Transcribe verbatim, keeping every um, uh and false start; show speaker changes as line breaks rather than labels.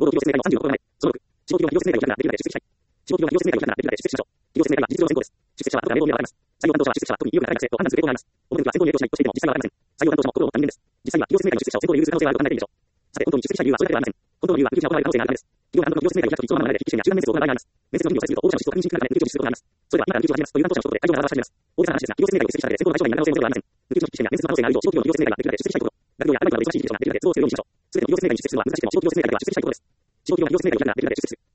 事業説明会のさんじゅうろくコーナー前。そのろく、地方企業の企業説明会を開くならできるで出席したい。地方企業の企業説明会を開くならできるで出席しましょう。企業説明会は事実上先行です。出席者は後から名簿に選ばれます。採用担当者は出席者は特に意欲が高い学生と判断する傾向があります。表向きは先行に影響しないとしていても実際はありません。採用担当者も心を他人間です。実際は企業説明会の出席者を先行で優遇する可能性があると考えているでしょう。さて、本当に出席した理由はそれだけではありません。本当の理由は有事が行われる可能性があるためです。企業が単独の企業説明会を開くと必要な流れで筆記試験や集団面接を行う場合があります。面接の準備をせずと応募者の資質を確認しにくくなるため抜き打ちすることがあります。それでは今から抜き打ちを始めますという担当者の一言で会場が話し始めます。大げさな話ですが、企業説明会を出席しただけで先行の対象外になる可能性もゼロではありません。抜き打ちの筆記試験や面接の可能性がある以上、小企業の企業説明会ができるだけ出席したいこと。学業やアルバイトなど忙しい事情ができるだけ都合するようにしましょう。すべての企業説明会に出席するのは難しくても小規模説明会だけは出席したいことです。地方企業の企業説明会を開くならできるだけ出席する。